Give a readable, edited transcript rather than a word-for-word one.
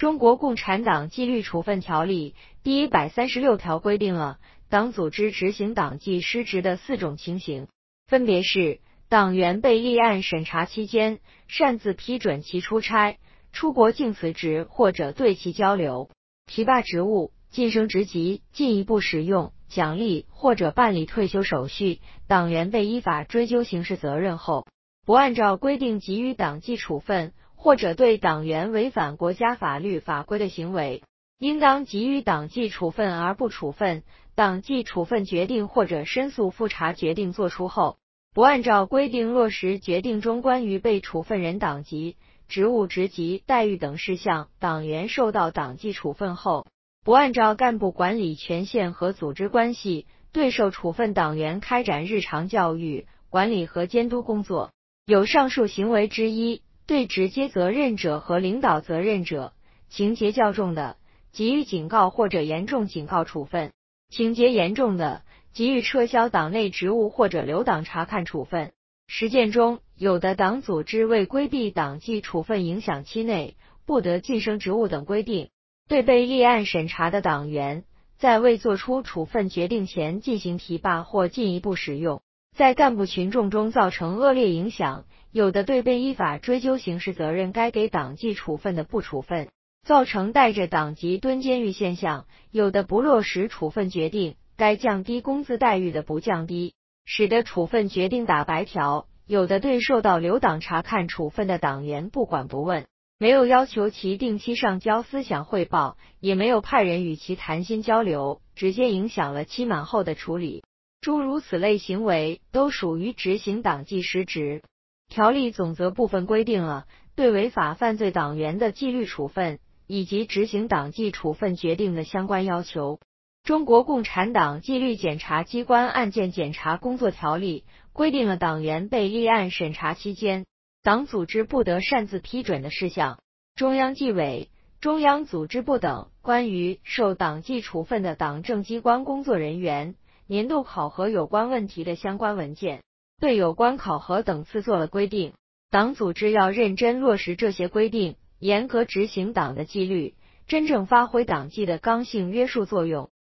中国共产党纪律处分条例第136条规定了党组织执行党纪失职的4种情形，分别是党员被立案审查期间擅自批准其出差、出国境辞职或者对其交流、提拔职务、晋升职级、进一步使用奖励或者办理退休手续，党员被依法追究刑事责任后，不按照规定给予党纪处分，或者对党员违反国家法律法规的行为，应当给予党纪处分而不处分。党纪处分决定或者申诉复查决定作出后，不按照规定落实决定中关于被处分人党籍、职务职级、待遇等事项，党员受到党纪处分后，不按照干部管理权限和组织关系，对受处分党员开展日常教育、管理和监督工作。有上述行为之一，对直接责任者和领导责任者，情节较重的，给予警告或者严重警告处分；情节严重的，给予撤销党内职务或者留党察看处分。实践中，有的党组织为规避党纪处分影响期内不得晋升职务等规定，对被立案审查的党员，在未作出处分决定前进行提拔或进一步使用，在干部群众中造成恶劣影响。有的对被依法追究刑事责任该给党纪处分的不处分，造成带着党籍蹲监狱现象；有的不落实处分决定，该降低工资待遇的不降低，使得处分决定打白条；有的对受到留党察看处分的党员不管不问，没有要求其定期上交思想汇报，也没有派人与其谈心交流，直接影响了期满后的处理。诸如此类行为都属于执行党纪失职。条例总则部分规定了对违法犯罪党员的纪律处分以及执行党纪处分决定的相关要求。中国共产党纪律检察机关案件检察工作条例规定了党员被立案审查期间，党组织不得擅自批准的事项。中央纪委、中央组织部等关于受党纪处分的党政机关工作人员年度考核有关问题的相关文件，对有关考核等次做了规定。党组织要认真落实这些规定，严格执行党的纪律，真正发挥党纪的刚性约束作用。